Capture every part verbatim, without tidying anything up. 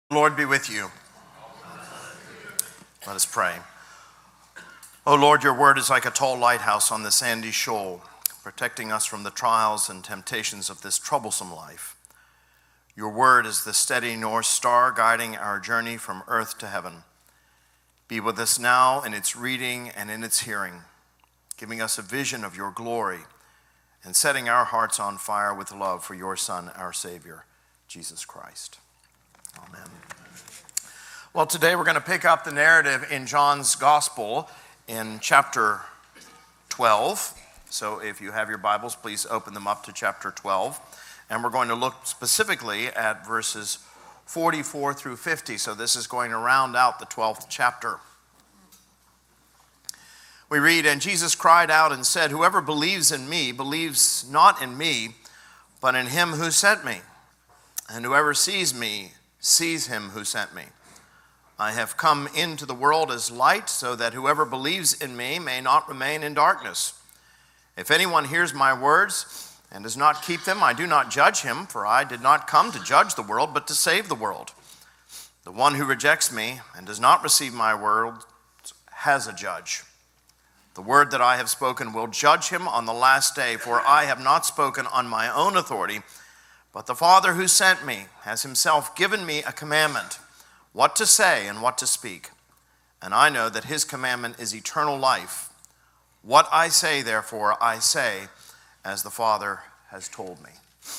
Lord be with you. Let us pray. O Lord, your word is like a tall lighthouse on the sandy shoal, protecting us from the trials and temptations of this troublesome life. Your word is the steady north star guiding our journey from earth to heaven. Be with us now in its reading and in its hearing, giving us a vision of your glory and setting our hearts on fire with love for your Son, our Savior, Jesus Christ. Amen. Well, today we're going to pick up the narrative in John's Gospel in chapter twelve. So if you have your Bibles, please open them up to chapter twelve. And we're going to look specifically at verses forty-four through fifty. So this is going to round out the twelfth chapter. We read, "And Jesus cried out and said, 'Whoever believes in me believes not in me, but in him who sent me. And whoever sees me sees him who sent me. I have come into the world as light, so that whoever believes in me may not remain in darkness. If anyone hears my words and does not keep them, I do not judge him, for I did not come to judge the world, but to save the world. The one who rejects me and does not receive my word has a judge. The word that I have spoken will judge him on the last day, for I have not spoken on my own authority, but the Father who sent me has himself given me a commandment, what to say and what to speak. And I know that his commandment is eternal life. What I say, therefore, I say as the Father has told me.'"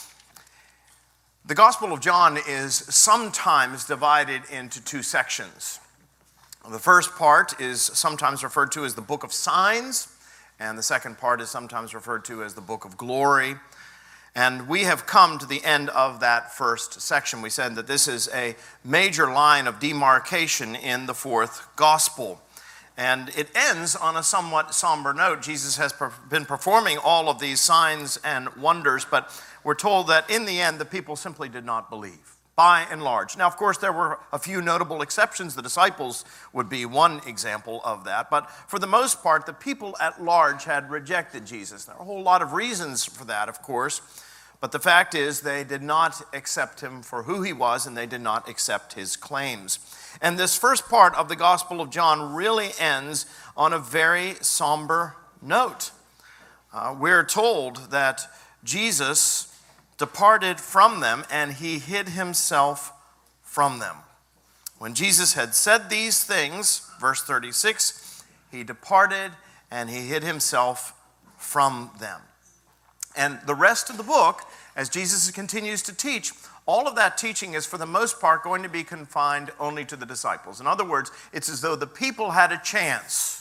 The Gospel of John is sometimes divided into two sections. The first part is sometimes referred to as the book of signs, and the second part is sometimes referred to as the book of glory. And we have come to the end of that first section. We said that this is a major line of demarcation in the fourth gospel. And it ends on a somewhat somber note. Jesus has been performing all of these signs and wonders, but we're told that in the end, the people simply did not believe, by and large. Now, of course, there were a few notable exceptions. The disciples would be one example of that. But for the most part, the people at large had rejected Jesus. There are a whole lot of reasons for that, of course. But the fact is, they did not accept him for who he was, and they did not accept his claims. And this first part of the Gospel of John really ends on a very somber note. Uh, we're told that Jesus departed from them, and he hid himself from them. When Jesus had said these things, verse thirty-six, he departed and he hid himself from them. And the rest of the book, as Jesus continues to teach, all of that teaching is for the most part going to be confined only to the disciples. In other words, it's as though the people had a chance,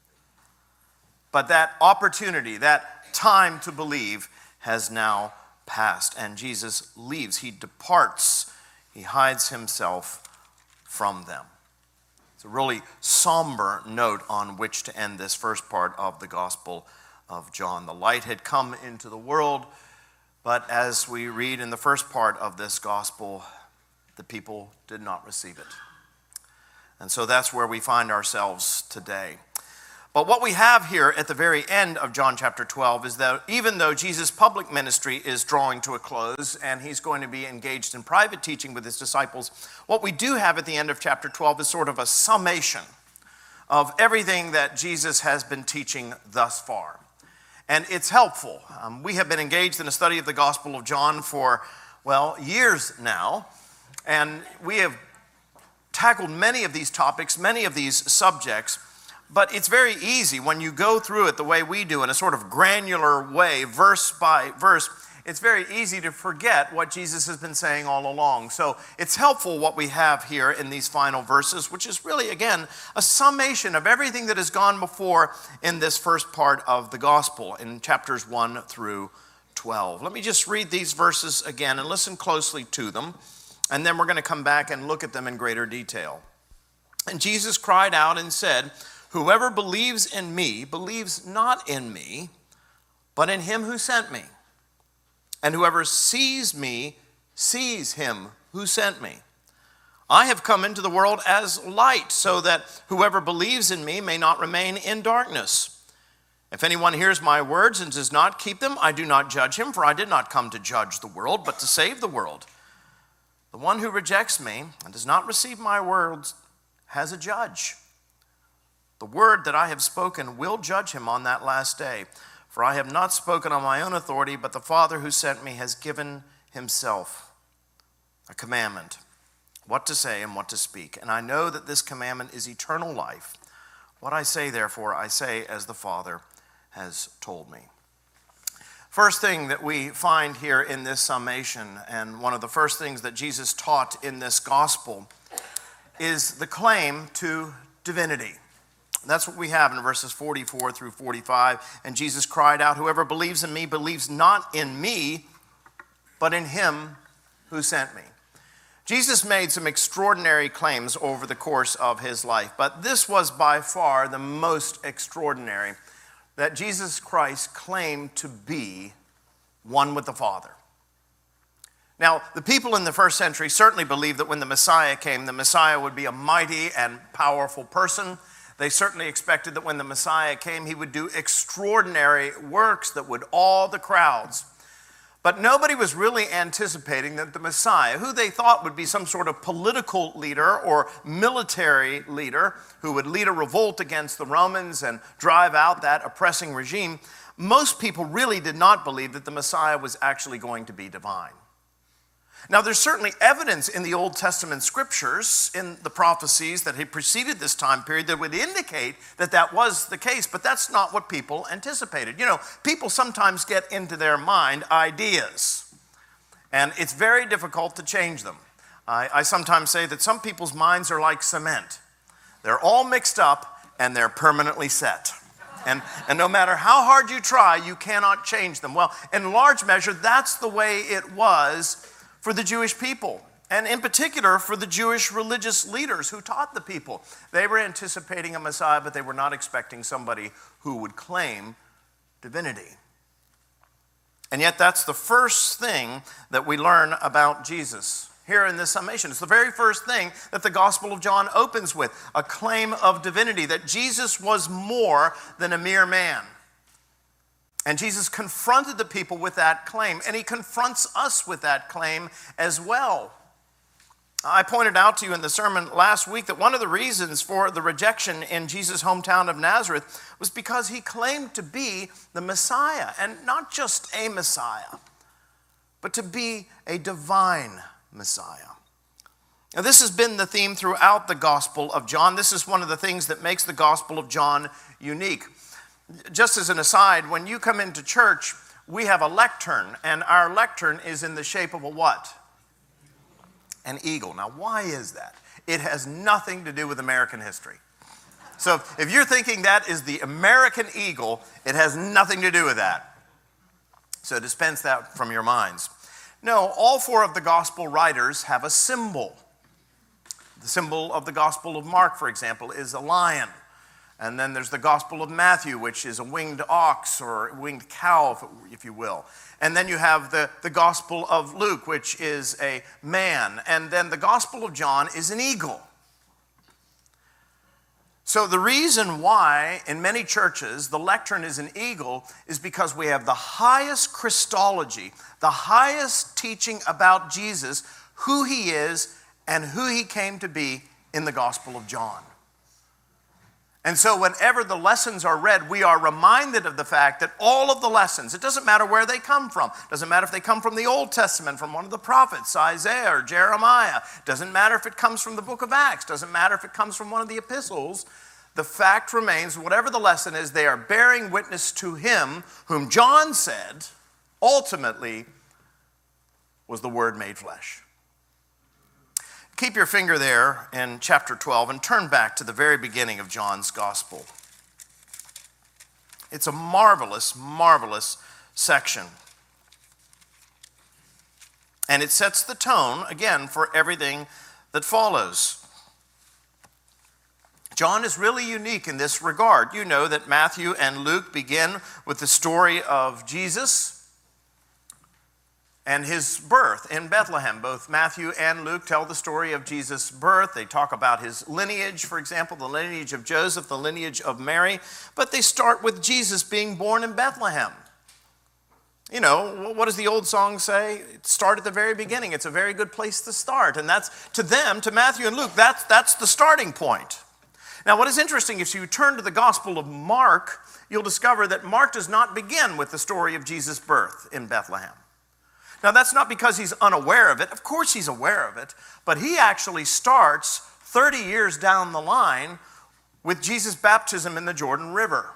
but that opportunity, that time to believe has now passed, and Jesus leaves. He departs. He hides himself from them. It's a really somber note on which to end this first part of the Gospel of John. The light had come into the world, but as we read in the first part of this gospel, the people did not receive it. And so that's where we find ourselves today. But what we have here at the very end of John chapter twelve is that even though Jesus' public ministry is drawing to a close and he's going to be engaged in private teaching with his disciples, what we do have at the end of chapter twelve is sort of a summation of everything that Jesus has been teaching thus far. And it's helpful. Um, we have been engaged in a study of the Gospel of John for, well, years now. And we have tackled many of these topics, many of these subjects. But it's very easy when you go through it the way we do in a sort of granular way, verse by verse. It's very easy to forget what Jesus has been saying all along. So it's helpful what we have here in these final verses, which is really, again, a summation of everything that has gone before in this first part of the gospel, in chapters one through twelve. Let me just read these verses again and listen closely to them, and then we're going to come back and look at them in greater detail. "And Jesus cried out and said, 'Whoever believes in me believes not in me, but in him who sent me. And whoever sees me sees him who sent me. I have come into the world as light, so that whoever believes in me may not remain in darkness. If anyone hears my words and does not keep them, I do not judge him, for I did not come to judge the world, but to save the world. The one who rejects me and does not receive my words has a judge. The word that I have spoken will judge him on that last day. For I have not spoken on my own authority, but the Father who sent me has given himself a commandment, what to say and what to speak. And I know that this commandment is eternal life. What I say, therefore, I say as the Father has told me. First thing that we find here in this summation, and one of the first things that Jesus taught in this gospel, is the claim to divinity. That's what we have in verses forty-four through forty-five. And Jesus cried out, "Whoever believes in me believes not in me, but in him who sent me." Jesus made some extraordinary claims over the course of his life, but this was by far the most extraordinary, that Jesus Christ claimed to be one with the Father. Now, the people in the first century certainly believed that when the Messiah came, the Messiah would be a mighty and powerful person. They certainly expected that when the Messiah came, he would do extraordinary works that would awe the crowds. But nobody was really anticipating that the Messiah, who they thought would be some sort of political leader or military leader who would lead a revolt against the Romans and drive out that oppressing regime, most people really did not believe that the Messiah was actually going to be divine. Now, there's certainly evidence in the Old Testament scriptures, in the prophecies that had preceded this time period, that would indicate that that was the case, but that's not what people anticipated. You know, people sometimes get into their mind ideas, and it's very difficult to change them. I, I sometimes say that some people's minds are like cement. They're all mixed up, and they're permanently set. And, and no matter how hard you try, you cannot change them. Well, in large measure, that's the way it was for the Jewish people, and in particular for the Jewish religious leaders who taught the people. They were anticipating a Messiah, but they were not expecting somebody who would claim divinity. And yet that's the first thing that we learn about Jesus here in this summation. It's the very first thing that the Gospel of John opens with, a claim of divinity, that Jesus was more than a mere man. And Jesus confronted the people with that claim, and he confronts us with that claim as well. I pointed out to you in the sermon last week that one of the reasons for the rejection in Jesus' hometown of Nazareth was because he claimed to be the Messiah, and not just a Messiah, but to be a divine Messiah. Now, this has been the theme throughout the Gospel of John. This is one of the things that makes the Gospel of John unique. Just as an aside, when you come into church, we have a lectern, and our lectern is in the shape of a what? An eagle. Now, why is that? It has nothing to do with American history. So if you're thinking that is the American eagle, it has nothing to do with that. So dispense that from your minds. No, all four of the gospel writers have a symbol. The symbol of the Gospel of Mark, for example, is a lion. And then there's the Gospel of Matthew, which is a winged ox or a winged cow, if you will. And then you have the, the Gospel of Luke, which is a man. And then the Gospel of John is an eagle. So the reason why in many churches the lectern is an eagle is because we have the highest Christology, the highest teaching about Jesus, who he is, and who he came to be in the Gospel of John. And so whenever the lessons are read, we are reminded of the fact that all of the lessons, it doesn't matter where they come from. It doesn't matter if they come from the Old Testament, from one of the prophets, Isaiah or Jeremiah. It doesn't matter if it comes from the book of Acts. It doesn't matter if it comes from one of the epistles. The fact remains, whatever the lesson is, they are bearing witness to him whom John said ultimately was the Word made flesh. Keep your finger there in chapter twelve and turn back to the very beginning of John's gospel. It's a marvelous, marvelous section. And it sets the tone, again, for everything that follows. John is really unique in this regard. You know that Matthew and Luke begin with the story of Jesus and his birth in Bethlehem. Both Matthew and Luke tell the story of Jesus' birth. They talk about his lineage, for example, the lineage of Joseph, the lineage of Mary, but they start with Jesus being born in Bethlehem. You know, what does the old song say? Start at the very beginning. It's a very good place to start. And that's, to them, to Matthew and Luke, that's, that's the starting point. Now, what is interesting, if you turn to the Gospel of Mark, you'll discover that Mark does not begin with the story of Jesus' birth in Bethlehem. Now, that's not because he's unaware of it. Of course he's aware of it. But he actually starts thirty years down the line with Jesus' baptism in the Jordan River.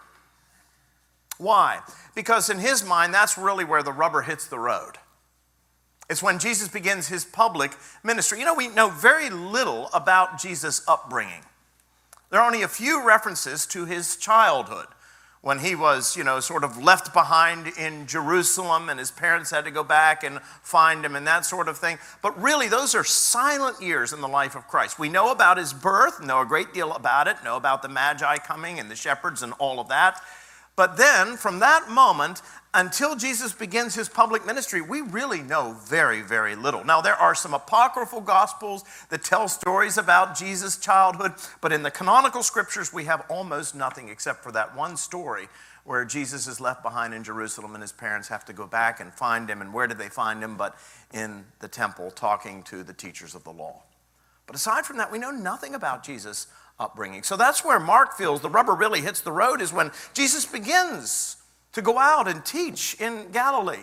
Why? Because in his mind, that's really where the rubber hits the road. It's when Jesus begins his public ministry. You know, we know very little about Jesus' upbringing. There are only a few references to his childhood, when he was, you know, sort of left behind in Jerusalem and his parents had to go back and find him and that sort of thing. But really, those are silent years in the life of Christ. We know about his birth, know a great deal about it, know about the Magi coming and the shepherds and all of that. But then, from that moment until Jesus begins his public ministry, we really know very, very little. Now, there are some apocryphal gospels that tell stories about Jesus' childhood, but in the canonical scriptures, we have almost nothing except for that one story where Jesus is left behind in Jerusalem and his parents have to go back and find him. And where did they find him? But in the temple, talking to the teachers of the law. But aside from that, we know nothing about Jesus' upbringing. So that's where Mark feels the rubber really hits the road, is when Jesus begins to go out and teach in Galilee.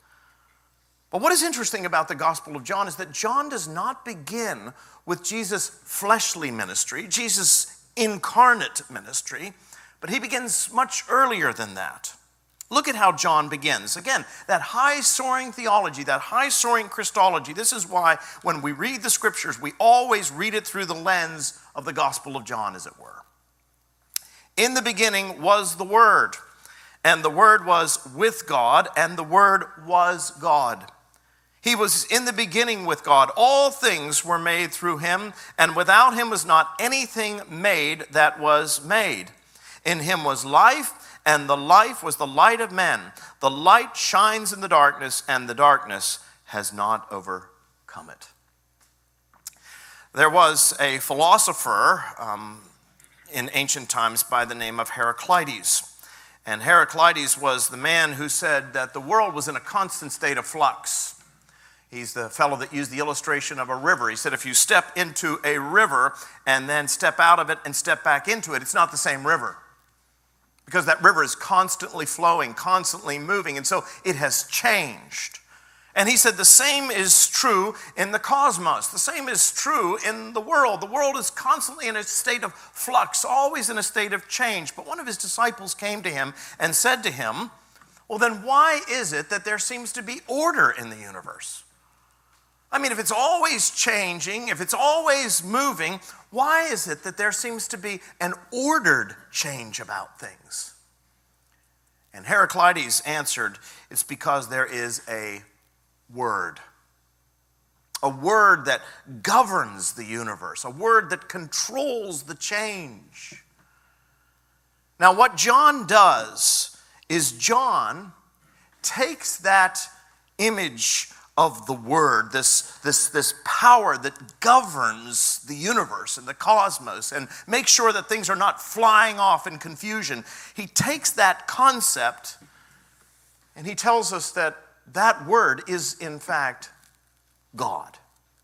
But what is interesting about the Gospel of John is that John does not begin with Jesus' fleshly ministry, Jesus' incarnate ministry, but he begins much earlier than that. Look at how John begins. Again, that high-soaring theology, that high-soaring Christology. This is why when we read the scriptures, we always read it through the lens of the Gospel of John, as it were. In the beginning was the Word, and the Word was with God, and the Word was God. He was in the beginning with God. All things were made through him, and without him was not anything made that was made. In him was life, and the life was the light of men. The light shines in the darkness, and the darkness has not overcome it. There was a philosopher um, in ancient times by the name of Heraclitus. And Heraclitus was the man who said that the world was in a constant state of flux. He's the fellow that used the illustration of a river. He said if you step into a river and then step out of it and step back into it, it's not the same river. Because that river is constantly flowing, constantly moving, and so it has changed. And he said the same is true in the cosmos. The same is true in the world. The world is constantly in a state of flux, always in a state of change. But one of his disciples came to him and said to him, well, then why is it that there seems to be order in the universe? I mean, if it's always changing, if it's always moving, why is it that there seems to be an ordered change about things? And Heraclitus answered, it's because there is a word. A word that governs the universe. A word that controls the change. Now, what John does is John takes that image of the word, this, this, this power that governs the universe and the cosmos and makes sure that things are not flying off in confusion. He takes that concept and he tells us that that word is in fact God.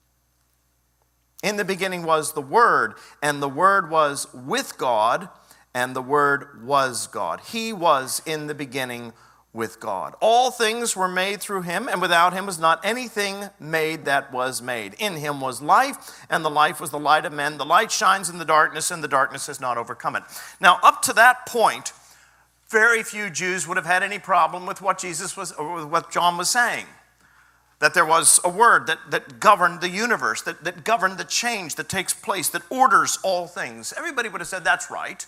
In the beginning was the Word, and the Word was with God, and the Word was God. He was in the beginning with God. All things were made through him, and without him was not anything made that was made. In him was life, and the life was the light of men. The light shines in the darkness, and the darkness has not overcome it. Now, up to that point, very few Jews would have had any problem with what Jesus was, or with what John was saying. That there was a word that, that governed the universe, that, that governed the change that takes place, that orders all things. Everybody would have said, that's right.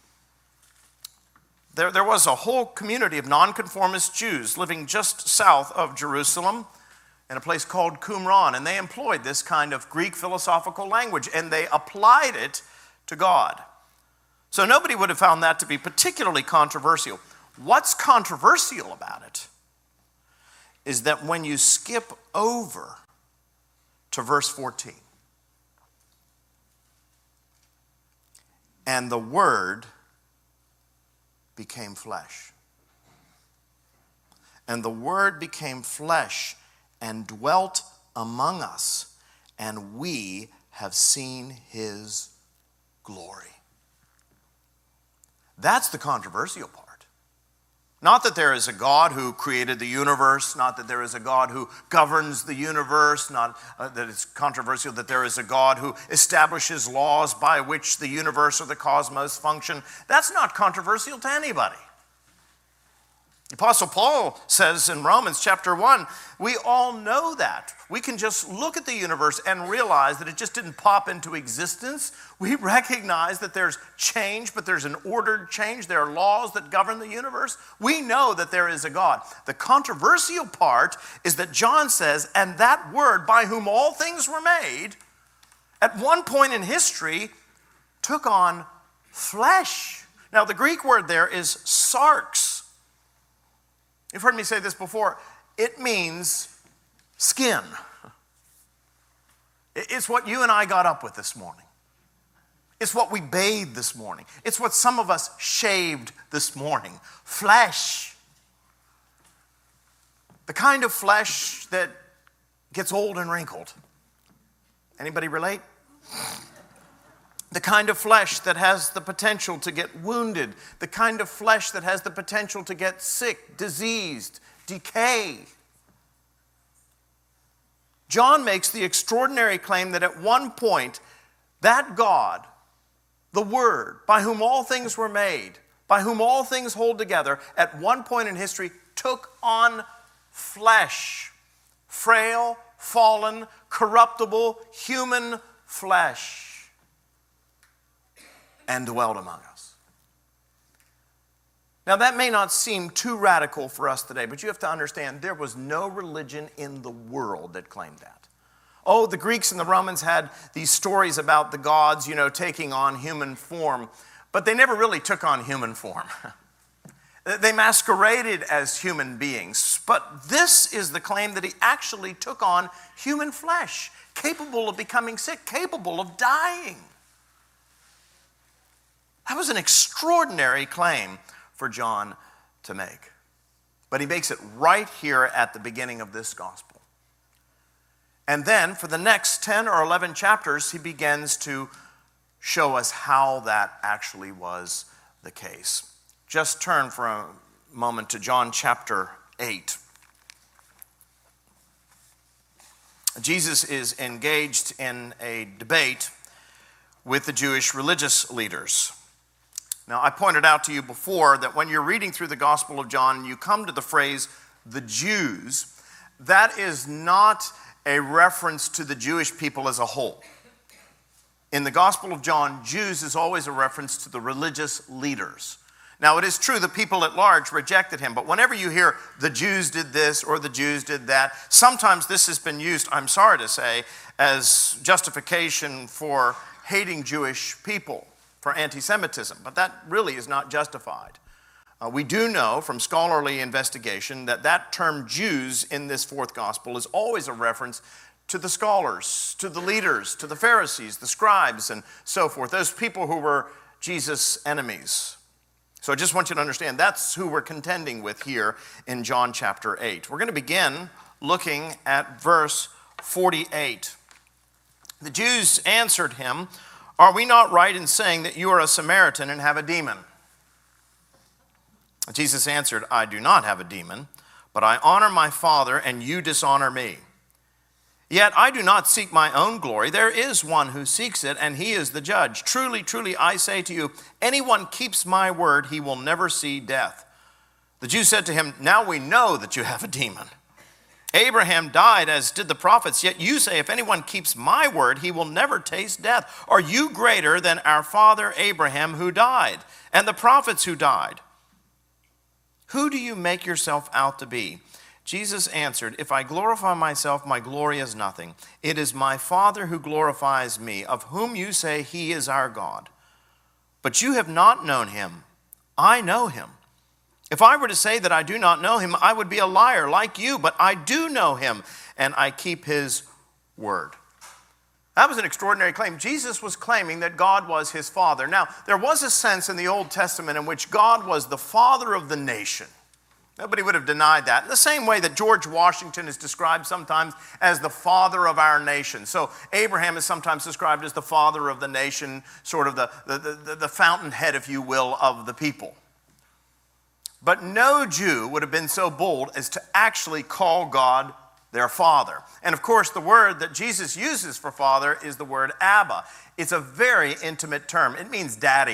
There, there was a whole community of nonconformist Jews living just south of Jerusalem in a place called Qumran, and they employed this kind of Greek philosophical language, and they applied it to God. So nobody would have found that to be particularly controversial. What's controversial about it is that when you skip over to verse fourteen, and the Word became flesh And the Word became flesh and dwelt among us, and we have seen his glory. That's the controversial part. Not that there is a God who created the universe, not that there is a God who governs the universe, not uh, that it's controversial that there is a God who establishes laws by which the universe or the cosmos function. That's not controversial to anybody. The Apostle Paul says in Romans chapter one, we all know that. We can just look at the universe and realize that it just didn't pop into existence. We recognize that there's change, but there's an ordered change. There are laws that govern the universe. We know that there is a God. The controversial part is that John says, and that Word by whom all things were made, at one point in history, took on flesh. Now, the Greek word there is sarx. You've heard me say this before. It means skin. It's what you and I got up with this morning. It's what we bathed this morning. It's what some of us shaved this morning. Flesh. The kind of flesh that gets old and wrinkled. Anybody relate? The kind of flesh that has the potential to get wounded. The kind of flesh that has the potential to get sick, diseased, decay. John makes the extraordinary claim that at one point, that God, the Word, by whom all things were made, by whom all things hold together, at one point in history took on flesh. Frail, fallen, corruptible, human flesh. And dwelled among us. Now that may not seem too radical for us today, but you have to understand there was no religion in the world that claimed that. Oh, the Greeks and the Romans had these stories about the gods, you know, taking on human form, but they never really took on human form. They masqueraded as human beings, but this is the claim that he actually took on human flesh, capable of becoming sick, capable of dying. That was an extraordinary claim for John to make. But he makes it right here at the beginning of this gospel. And then for the next ten or eleven chapters, he begins to show us how that actually was the case. Just turn for a moment to John chapter eight. Jesus is engaged in a debate with the Jewish religious leaders. Now, I pointed out to you before that when you're reading through the Gospel of John and you come to the phrase, the Jews, that is not a reference to the Jewish people as a whole. In the Gospel of John, Jews is always a reference to the religious leaders. Now, it is true the people at large rejected him, but whenever you hear the Jews did this or the Jews did that, sometimes this has been used, I'm sorry to say, as justification for hating Jewish people, for anti-Semitism, but that really is not justified. Uh, we do know from scholarly investigation that that term Jews in this fourth gospel is always a reference to the scholars, to the leaders, to the Pharisees, the scribes, and so forth, those people who were Jesus' enemies. So I just want you to understand that's who we're contending with here in John chapter eight. We're going to begin looking at verse forty-eight. The Jews answered him, "Are we not right in saying that you are a Samaritan and have a demon?" Jesus answered, "I do not have a demon, but I honor my Father, and you dishonor me. Yet I do not seek my own glory. There is one who seeks it, and he is the judge. Truly, truly, I say to you, anyone keeps my word, he will never see death." The Jews said to him, "Now we know that you have a demon. Abraham died, as did the prophets, yet you say, if anyone keeps my word, he will never taste death. Are you greater than our father Abraham, who died, and the prophets who died? Who do you make yourself out to be?" Jesus answered, "If I glorify myself, my glory is nothing. It is my Father who glorifies me, of whom you say he is our God. But you have not known him. I know him. If I were to say that I do not know him, I would be a liar like you, but I do know him, and I keep his word." That was an extraordinary claim. Jesus was claiming that God was his Father. Now, there was a sense in the Old Testament in which God was the Father of the nation. Nobody would have denied that. In the same way that George Washington is described sometimes as the father of our nation. So Abraham is sometimes described as the father of the nation, sort of the, the, the, the fountainhead, if you will, of the people. But no Jew would have been so bold as to actually call God their father. And of course, the word that Jesus uses for father is the word Abba. It's a very intimate term. It means daddy.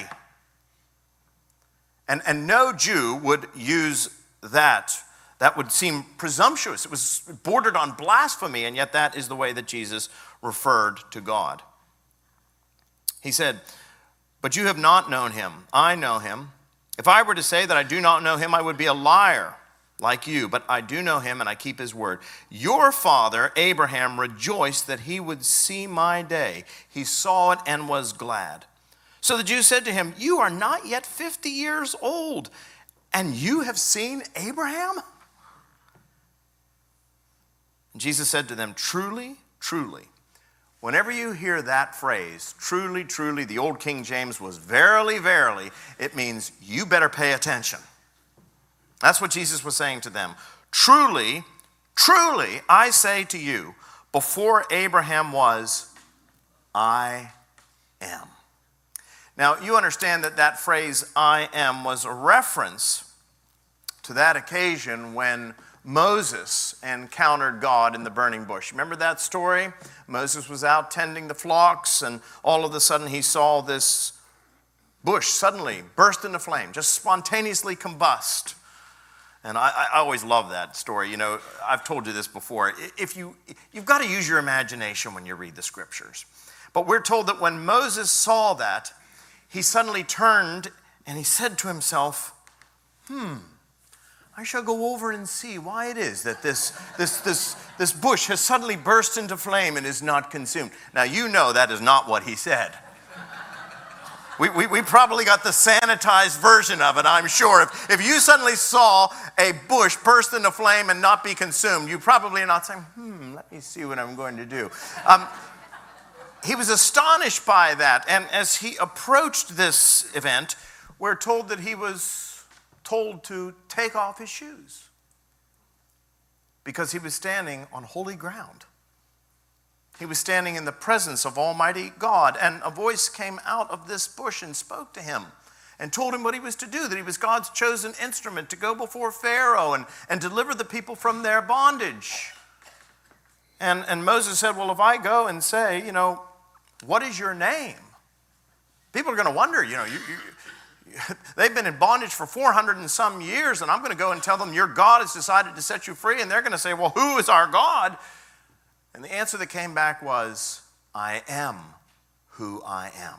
And, and no Jew would use that. That would seem presumptuous. It was bordered on blasphemy, and yet that is the way that Jesus referred to God. He said, "But you have not known him. I know him. If I were to say that I do not know him, I would be a liar like you, but I do know him and I keep his word. Your father, Abraham, rejoiced that he would see my day. He saw it and was glad." So the Jews said to him, "You are not yet fifty years old, and you have seen Abraham?" And Jesus said to them, "Truly, truly, whenever you hear that phrase, truly, truly," the old King James was verily, verily, it means you better pay attention. That's what Jesus was saying to them. Truly, truly, I say to you, before Abraham was, I am. Now, you understand that that phrase, I am, was a reference to that occasion when Moses encountered God in the burning bush. Remember that story? Moses was out tending the flocks, and all of a sudden he saw this bush suddenly burst into flame, just spontaneously combust. And I, I always love that story. You know, I've told you this before. If you, you've got to use your imagination when you read the scriptures. But we're told that when Moses saw that, he suddenly turned and he said to himself, hmm, I shall go over and see why it is that this, this, this, this bush has suddenly burst into flame and is not consumed. Now, you know that is not what he said. We, we, we probably got the sanitized version of it, I'm sure. If, if you suddenly saw a bush burst into flame and not be consumed, you probably are not saying, hmm, let me see what I'm going to do. Um, he was astonished by that. And as he approached this event, we're told that he was told to take off his shoes because he was standing on holy ground. He was standing in the presence of Almighty God, and a voice came out of this bush and spoke to him and told him what he was to do, that he was God's chosen instrument to go before Pharaoh and, and deliver the people from their bondage. And, and Moses said, well, if I go and say, you know, what is your name? People are going to wonder, you know, you, you, they've been in bondage for four hundred and some years, and I'm going to go and tell them your God has decided to set you free, and they're going to say, well, who is our God? And the answer that came back was, I am who I am.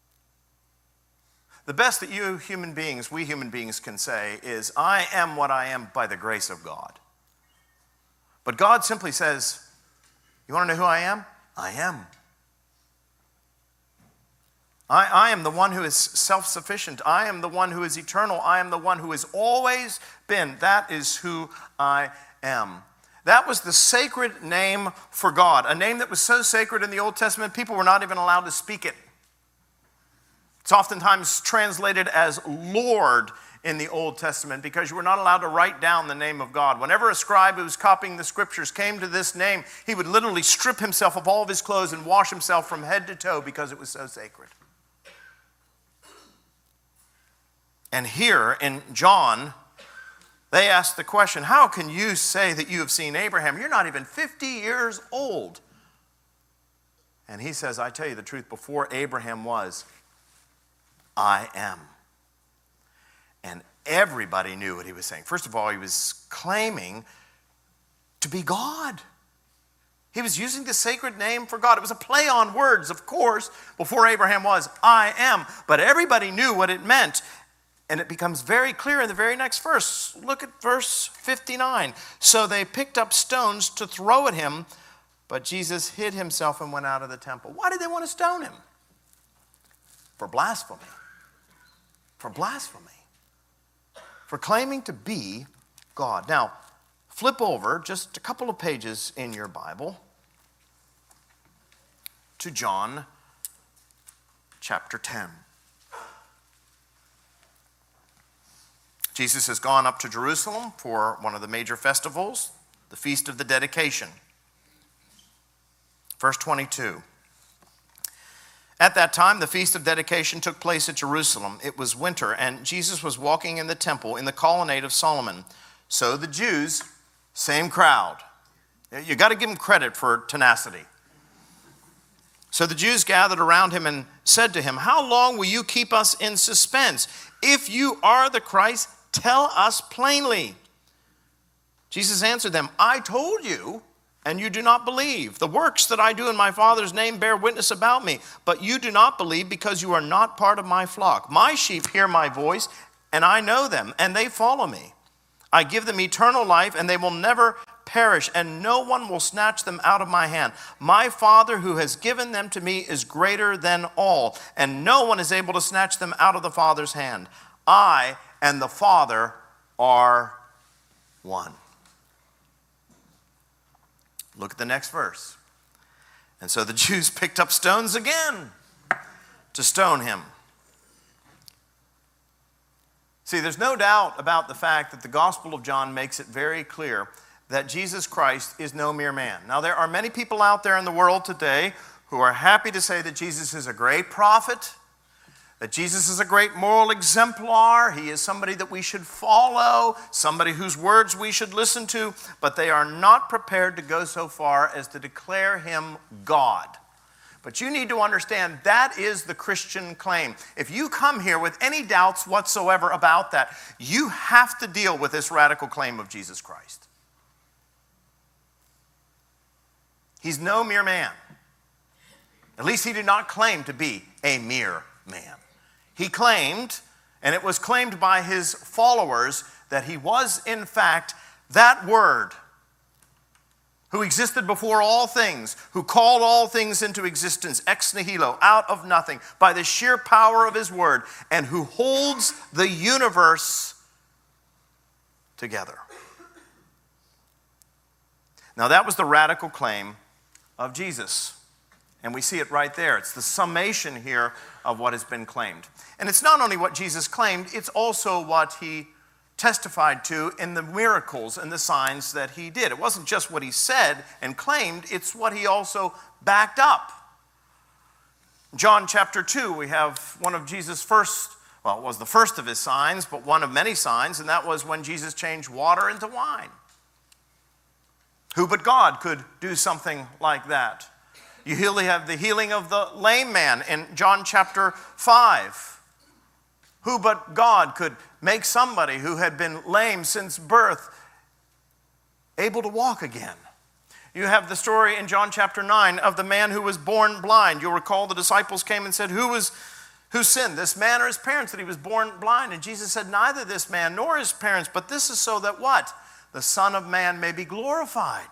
The best that you human beings, we human beings can say is, I am what I am by the grace of God. But God simply says, you want to know who I am? I am. I, I am the one who is self-sufficient. I am the one who is eternal. I am the one who has always been. That is who I am. That was the sacred name for God, a name that was so sacred in the Old Testament, people were not even allowed to speak it. It's oftentimes translated as Lord in the Old Testament because you were not allowed to write down the name of God. Whenever a scribe who was copying the scriptures came to this name, he would literally strip himself of all of his clothes and wash himself from head to toe because it was so sacred. And here in John, they asked the question, how can you say that you have seen Abraham? You're not even fifty years old. And he says, I tell you the truth, before Abraham was, I am. And everybody knew what he was saying. First of all, he was claiming to be God. He was using the sacred name for God. It was a play on words, of course. Before Abraham was, I am. But everybody knew what it meant. And it becomes very clear in the very next verse. Look at verse fifty-nine. So they picked up stones to throw at him, but Jesus hid himself and went out of the temple. Why did they want to stone him? For blasphemy. For blasphemy. For claiming to be God. Now, flip over just a couple of pages in your Bible to John chapter ten. Jesus has gone up to Jerusalem for one of the major festivals, the Feast of the Dedication. Verse twenty-two. At that time, the Feast of Dedication took place at Jerusalem. It was winter, and Jesus was walking in the temple in the colonnade of Solomon. So the Jews, same crowd. You got to give them credit for tenacity. So the Jews gathered around him and said to him, "How long will you keep us in suspense? If you are the Christ, tell us plainly." Jesus answered them, "I told you, and you do not believe. The works that I do in my Father's name bear witness about me, but you do not believe because you are not part of my flock. My sheep hear my voice, and I know them, and they follow me. I give them eternal life, and they will never perish, and no one will snatch them out of my hand. My Father who has given them to me is greater than all, and no one is able to snatch them out of the Father's hand. I and the Father are one." Look at the next verse. "And so the Jews picked up stones again to stone him." See, there's no doubt about the fact that the Gospel of John makes it very clear that Jesus Christ is no mere man. Now, there are many people out there in the world today who are happy to say that Jesus is a great prophet, that Jesus is a great moral exemplar. He is somebody that we should follow, somebody whose words we should listen to, but they are not prepared to go so far as to declare him God. But you need to understand that is the Christian claim. If you come here with any doubts whatsoever about that, you have to deal with this radical claim of Jesus Christ. He's no mere man. At least he did not claim to be a mere man. He claimed, and it was claimed by his followers, that he was in fact that Word who existed before all things, who called all things into existence ex nihilo, out of nothing, by the sheer power of his Word, and who holds the universe together. Now that was the radical claim of Jesus. And we see it right there. It's the summation here of what has been claimed. And it's not only what Jesus claimed, it's also what he testified to in the miracles and the signs that he did. It wasn't just what he said and claimed, it's what he also backed up. John chapter two, we have one of Jesus' first, well, it was the first of his signs, but one of many signs, and that was when Jesus changed water into wine. Who but God could do something like that? You have the healing of the lame man in John chapter five. Who but God could make somebody who had been lame since birth able to walk again? You have the story in John chapter nine of the man who was born blind. You'll recall the disciples came and said, Who was who sinned, this man or his parents, that he was born blind? And Jesus said, neither this man nor his parents, but this is so that what? The Son of Man may be glorified.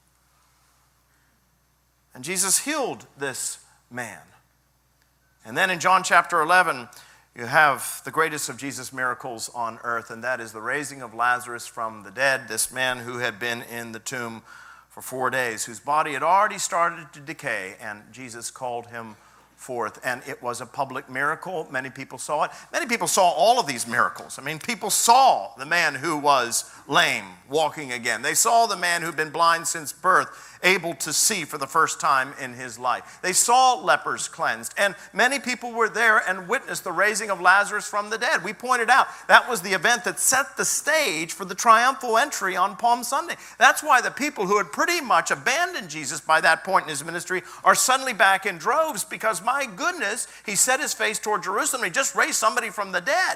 And Jesus healed this man. And then in John chapter eleven, you have the greatest of Jesus' miracles on earth, and that is the raising of Lazarus from the dead, this man who had been in the tomb for four days, whose body had already started to decay, and Jesus called him forth. And it was a public miracle. Many people saw it. Many people saw all of these miracles. I mean, people saw the man who was lame walking again. They saw the man who'd been blind since birth able to see for the first time in his life. They saw lepers cleansed, and many people were there and witnessed the raising of Lazarus from the dead. We pointed out that was the event that set the stage for the triumphal entry on Palm Sunday. That's why the people who had pretty much abandoned Jesus by that point in his ministry are suddenly back in droves, because my goodness, he set his face toward Jerusalem. He just raised somebody from the dead.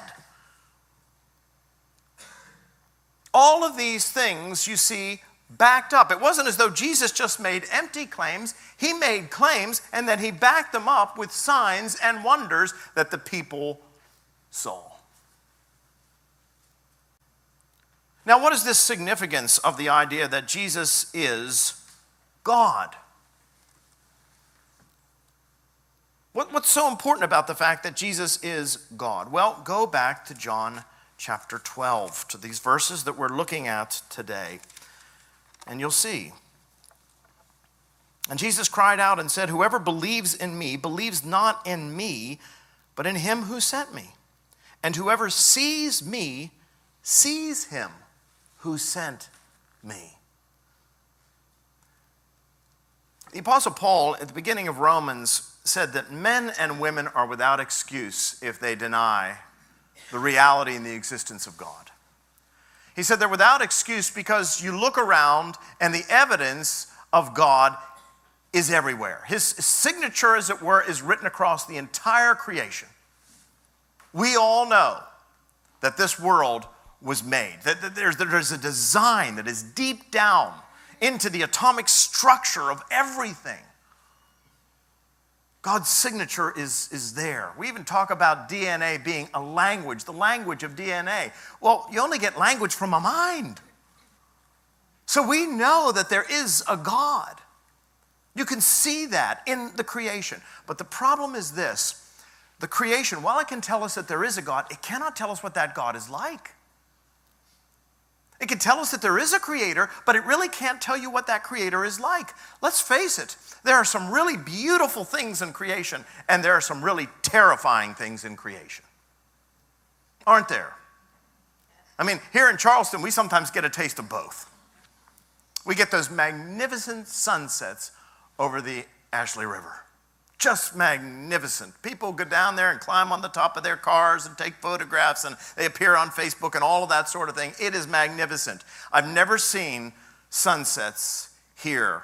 All of these things, you see, backed up. It wasn't as though Jesus just made empty claims. He made claims, and then he backed them up with signs and wonders that the people saw. Now, what is this significance of the idea that Jesus is God? What, what's so important about the fact that Jesus is God? Well, go back to John chapter twelve, to these verses that we're looking at today. And you'll see. And Jesus cried out and said, Whoever believes in me believes not in me, but in him who sent me. And whoever sees me sees him who sent me. The Apostle Paul, at the beginning of Romans, said that men and women are without excuse if they deny the reality and the existence of God. He said they're without excuse because you look around and the evidence of God is everywhere. His signature, as it were, is written across the entire creation. We all know that this world was made, that there's, there's a design that is deep down into the atomic structure of everything. God's signature is, is there. We even talk about D N A being a language, the language of D N A. Well, you only get language from a mind. So we know that there is a God. You can see that in the creation. But the problem is this. The creation, while it can tell us that there is a God, it cannot tell us what that God is like. It can tell us that there is a creator, but it really can't tell you what that creator is like. Let's face it, there are some really beautiful things in creation, and there are some really terrifying things in creation. Aren't there? I mean, here in Charleston, we sometimes get a taste of both. We get those magnificent sunsets over the Ashley River. Just magnificent. People go down there and climb on the top of their cars and take photographs, and they appear on Facebook and all of that sort of thing. It is magnificent. I've never seen sunsets here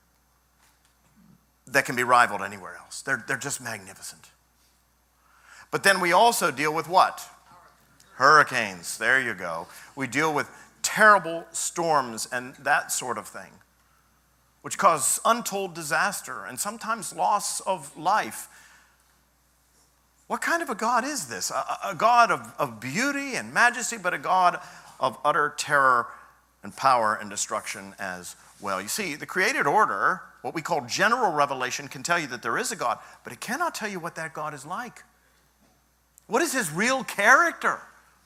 that can be rivaled anywhere else. They're, they're just magnificent. But then we also deal with what? Hurricanes. There you go. We deal with terrible storms and that sort of thing, which cause untold disaster and sometimes loss of life. What kind of a God is this? A, a God of, of beauty and majesty, but a God of utter terror and power and destruction as well. You see, the created order, what we call general revelation, can tell you that there is a God, but it cannot tell you what that God is like. What is his real character?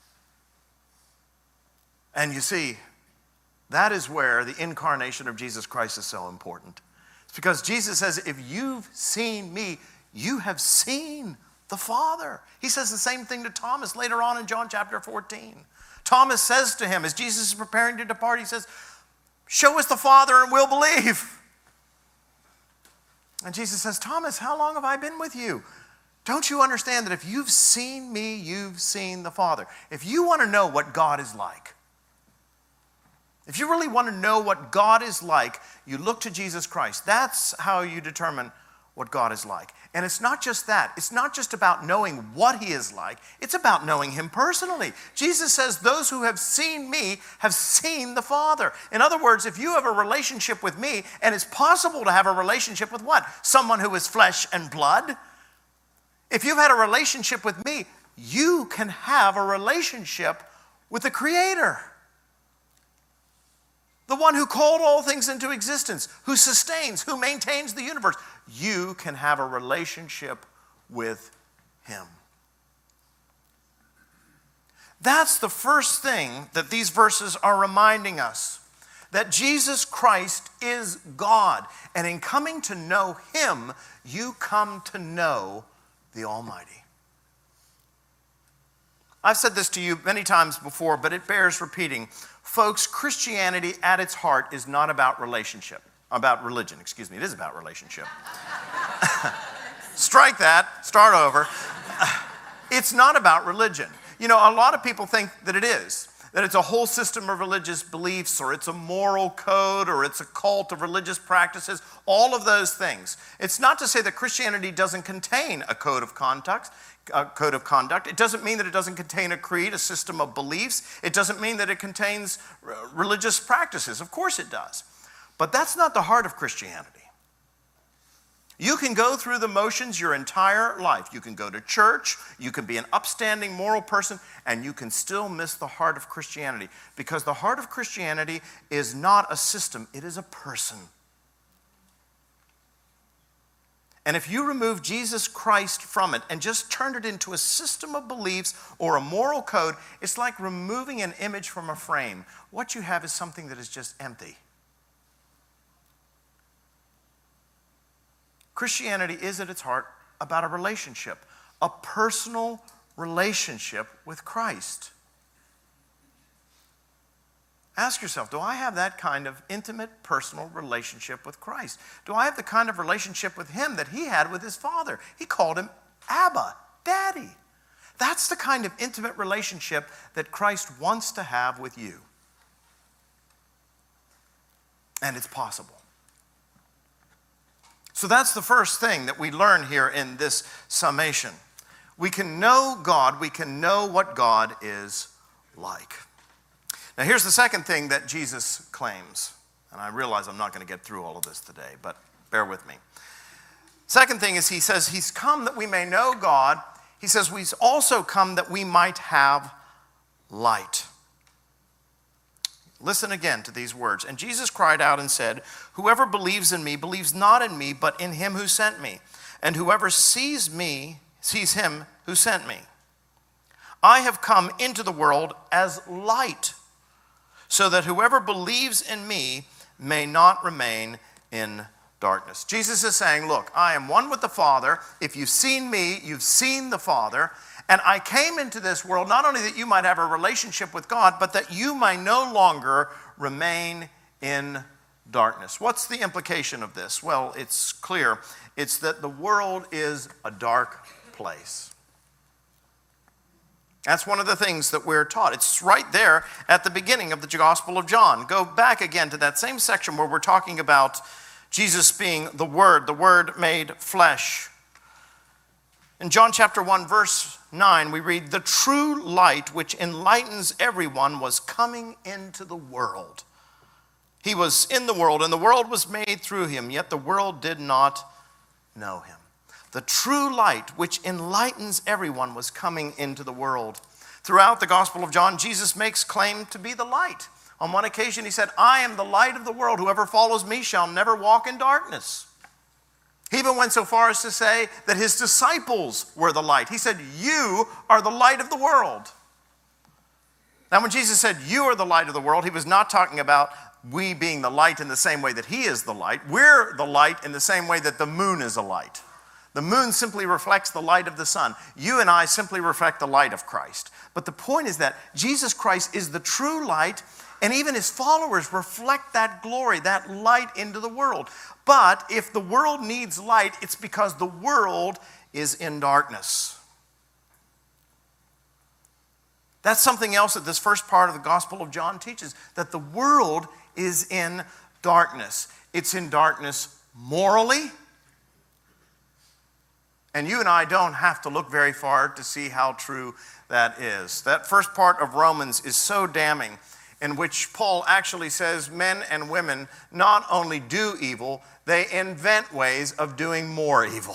And you see, that is where the incarnation of Jesus Christ is so important. It's because Jesus says, if you've seen me, you have seen the Father. He says the same thing to Thomas later on in John chapter fourteen. Thomas says to him, as Jesus is preparing to depart, he says, show us the Father and we'll believe. And Jesus says, Thomas, how long have I been with you? Don't you understand that if you've seen me, you've seen the Father? If you want to know what God is like, if you really want to know what God is like, you look to Jesus Christ. That's how you determine what God is like. And it's not just that. It's not just about knowing what he is like. It's about knowing him personally. Jesus says, those who have seen me have seen the Father. In other words, if you have a relationship with me, and it's possible to have a relationship with what? Someone who is flesh and blood. If you've had a relationship with me, you can have a relationship with the Creator. The one who called all things into existence, who sustains, who maintains the universe. You can have a relationship with him. That's the first thing that these verses are reminding us. That Jesus Christ is God. And in coming to know him, you come to know the Almighty. I've said this to you many times before, but it bears repeating. Folks, Christianity at its heart is not about relationship. About religion, excuse me. It is about relationship. Strike that. Start over. It's not about religion. You know, a lot of people think that it is. That it's a whole system of religious beliefs, or it's a moral code, or it's a cult of religious practices, all of those things. It's not to say that Christianity doesn't contain a code of conduct, a code of conduct. It doesn't mean that it doesn't contain a creed, a system of beliefs. It doesn't mean that it contains religious practices. Of course it does. But that's not the heart of Christianity. You can go through the motions your entire life. You can go to church, you can be an upstanding moral person, and you can still miss the heart of Christianity. Because the heart of Christianity is not a system, it is a person. And if you remove Jesus Christ from it and just turn it into a system of beliefs or a moral code, it's like removing an image from a frame. What you have is something that is just empty. Christianity is at its heart about a relationship, a personal relationship with Christ. Ask yourself, do I have that kind of intimate, personal relationship with Christ? Do I have the kind of relationship with him that he had with his Father? He called him Abba, Daddy. That's the kind of intimate relationship that Christ wants to have with you. And it's possible. So that's the first thing that we learn here in this summation. We can know God, we can know what God is like. Now here's the second thing that Jesus claims. And I realize I'm not going to get through all of this today, but bear with me. Second thing is he says he's come that we may know God. He says he's also come that we might have light. Listen again to these words. And Jesus cried out and said, whoever believes in me believes not in me, but in him who sent me. And whoever sees me sees him who sent me. I have come into the world as light, so that whoever believes in me may not remain in darkness. Jesus is saying, look, I am one with the Father. If you've seen me, you've seen the Father. And I came into this world not only that you might have a relationship with God, but that you might no longer remain in darkness. What's the implication of this? Well, it's clear. It's that the world is a dark place. That's one of the things that we're taught. It's right there at the beginning of the Gospel of John. Go back again to that same section where we're talking about Jesus being the Word, the Word made flesh. In John chapter one, verse nine, we read, the true light which enlightens everyone was coming into the world. He was in the world, and the world was made through him, yet the world did not know him. The true light which enlightens everyone was coming into the world. Throughout the Gospel of John, Jesus makes claim to be the light. On one occasion, he said, I am the light of the world. Whoever follows me shall never walk in darkness. He even went so far as to say that his disciples were the light. He said, you are the light of the world. Now, when Jesus said, you are the light of the world, he was not talking about we being the light in the same way that he is the light. We're the light in the same way that the moon is a light. The moon simply reflects the light of the sun. You and I simply reflect the light of Christ. But the point is that Jesus Christ is the true light, and even his followers reflect that glory, that light into the world. But if the world needs light, it's because the world is in darkness. That's something else that this first part of the Gospel of John teaches, that the world is in darkness. It's in darkness morally. And you and I don't have to look very far to see how true that is. That first part of Romans is so damning, in which Paul actually says men and women not only do evil, they invent ways of doing more evil.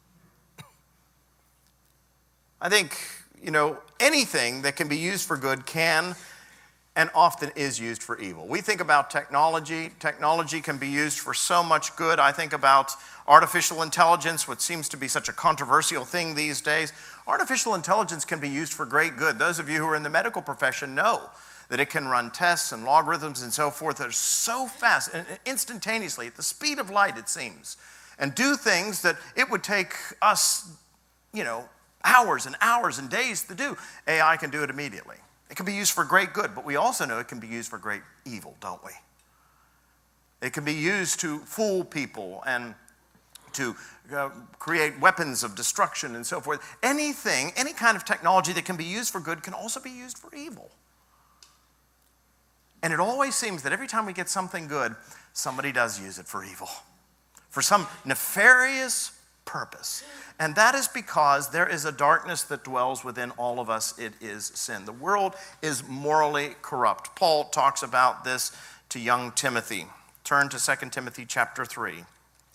I think, you know, anything that can be used for good can and often is used for evil. We think about technology. Technology can be used for so much good. I think about artificial intelligence, which seems to be such a controversial thing these days. Artificial intelligence can be used for great good. Those of you who are in the medical profession know that it can run tests and logarithms and so forth that are so fast and instantaneously, at the speed of light, it seems, and do things that it would take us, you know, hours and hours and days to do. A I can do it immediately. It can be used for great good, but we also know it can be used for great evil, don't we? It can be used to fool people and to uh, create weapons of destruction and so forth. Anything, any kind of technology that can be used for good can also be used for evil. And it always seems that every time we get something good, somebody does use it for evil, for some nefarious purpose. And that is because there is a darkness that dwells within all of us. It is sin. The world is morally corrupt. Paul talks about this to young Timothy. Turn to Second Timothy chapter three.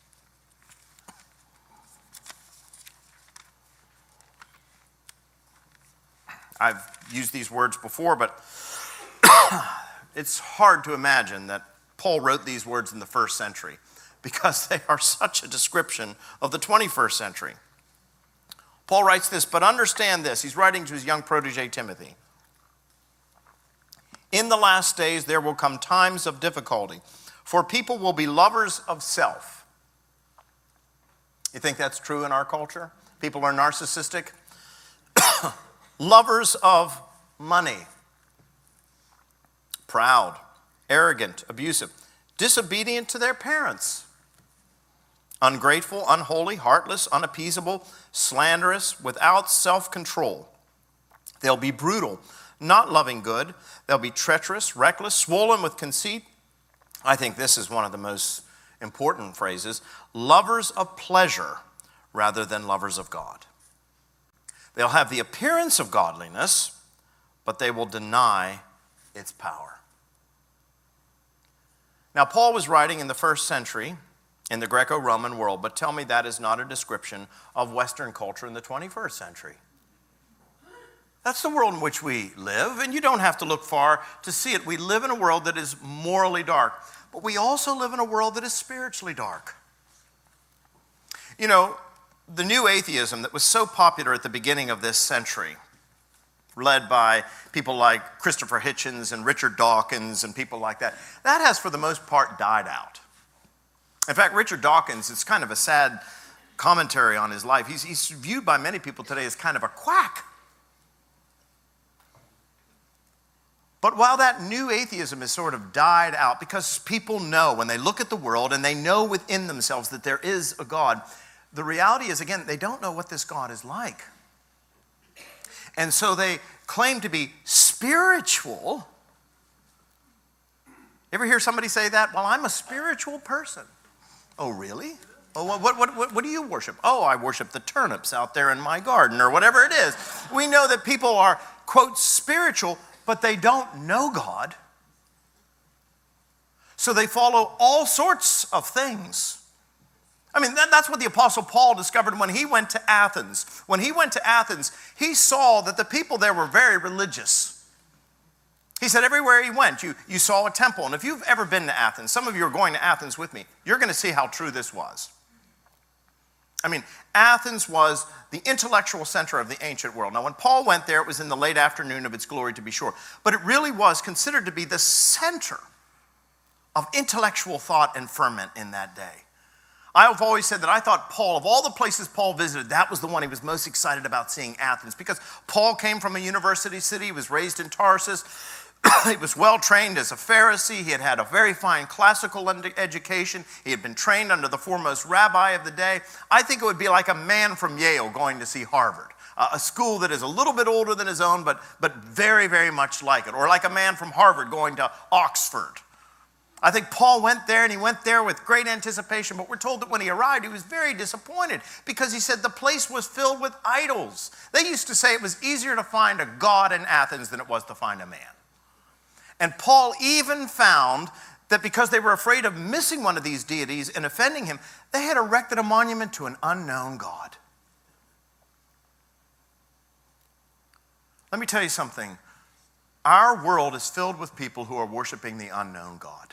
I've used these words before, but it's hard to imagine that Paul wrote these words in the first century because they are such a description of the twenty-first century. Paul writes this, but understand this. He's writing to his young protege, Timothy. In the last days, there will come times of difficulty, for people will be lovers of self. You think that's true in our culture? People are narcissistic. Lovers of money. Proud. arrogant, abusive, disobedient to their parents, ungrateful, unholy, heartless, unappeasable, slanderous, without self-control. They'll be brutal, not loving good. They'll be treacherous, reckless, swollen with conceit. I think this is one of the most important phrases, lovers of pleasure rather than lovers of God. They'll have the appearance of godliness, but they will deny its power. Now, Paul was writing in the first century in the Greco-Roman world, but tell me that is not a description of Western culture in the twenty-first century. That's the world in which we live, and you don't have to look far to see it. We live in a world that is morally dark, but we also live in a world that is spiritually dark. You know, the new atheism that was so popular at the beginning of this century, led by people like Christopher Hitchens and Richard Dawkins and people like that, that has for the most part died out. In fact, Richard Dawkins, it's kind of a sad commentary on his life. He's, he's viewed by many people today as kind of a quack. But while that new atheism has sort of died out, because people know when they look at the world and they know within themselves that there is a God, the reality is, again, they don't know what this God is like. And so they claim to be spiritual. Ever hear somebody say that? Well, I'm a spiritual person. Oh, really? Oh, what, what, what, what do you worship? Oh, I worship the turnips out there in my garden, or whatever it is. We know that people are, quote, spiritual, but they don't know God. So they follow all sorts of things. I mean, that, that's what the Apostle Paul discovered when he went to Athens. When he went to Athens, he saw that the people there were very religious. He said everywhere he went, you, you saw a temple. And if you've ever been to Athens, some of you are going to Athens with me, you're going to see how true this was. I mean, Athens was the intellectual center of the ancient world. Now, when Paul went there, it was in the late afternoon of its glory, to be sure. But it really was considered to be the center of intellectual thought and ferment in that day. I've always said that I thought Paul, of all the places Paul visited, that was the one he was most excited about seeing, Athens, because Paul came from a university city. He was raised in Tarsus. He was well trained as a Pharisee. He had had a very fine classical education. He had been trained under the foremost rabbi of the day. I think it would be like a man from Yale going to see Harvard, uh, a school that is a little bit older than his own, but, but very, very much like it. Or like a man from Harvard going to Oxford. I think Paul went there, and he went there with great anticipation, but we're told that when he arrived, he was very disappointed because he said the place was filled with idols. They used to say it was easier to find a god in Athens than it was to find a man. And Paul even found that because they were afraid of missing one of these deities and offending him, they had erected a monument to an unknown God. Let me tell you something. Our world is filled with people who are worshiping the unknown God.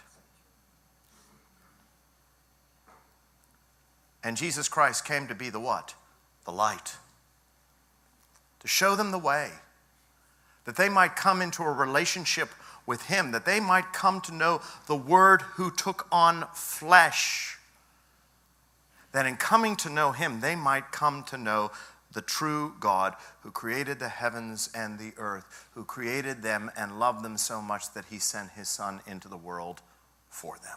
And Jesus Christ came to be the what? The light. To show them the way. That they might come into a relationship with him. That they might come to know the Word who took on flesh. That in coming to know him, they might come to know the true God who created the heavens and the earth. Who created them and loved them so much that he sent his Son into the world for them.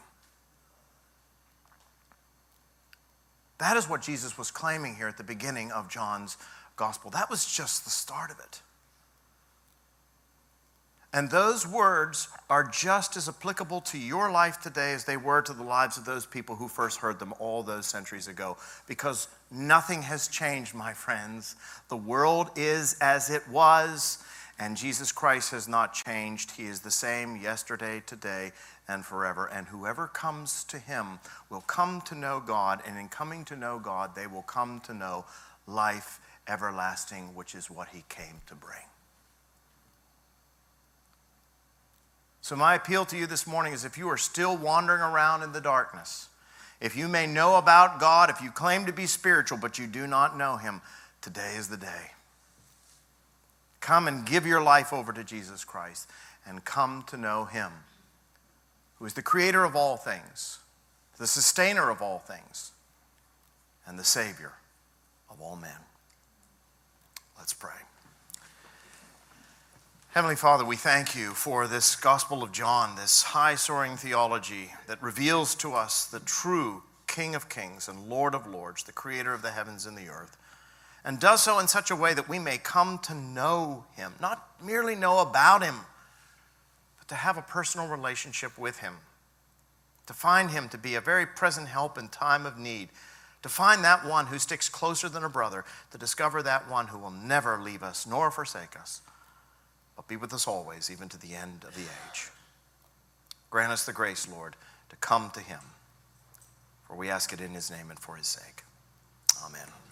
That is what Jesus was claiming here at the beginning of John's gospel. That was just the start of it. And those words are just as applicable to your life today as they were to the lives of those people who first heard them all those centuries ago. Because nothing has changed, my friends. The world is as it was, and Jesus Christ has not changed. He is the same yesterday, today, and forever. And whoever comes to him will come to know God, and in coming to know God, they will come to know life everlasting, which is what he came to bring. So my appeal to you this morning is, if you are still wandering around in the darkness, if you may know about God, if you claim to be spiritual but you do not know him, today is the day. Come and give your life over to Jesus Christ and come to know him, who is the creator of all things, the sustainer of all things, and the Savior of all men. Let's pray. Heavenly Father, we thank you for this Gospel of John, this high-soaring theology that reveals to us the true King of Kings and Lord of Lords, the creator of the heavens and the earth, and does so in such a way that we may come to know him, not merely know about him, but to have a personal relationship with him, to find him to be a very present help in time of need, to find that one who sticks closer than a brother, to discover that one who will never leave us nor forsake us, but be with us always, even to the end of the age. Grant us the grace, Lord, to come to him, for we ask it in his name and for his sake. Amen.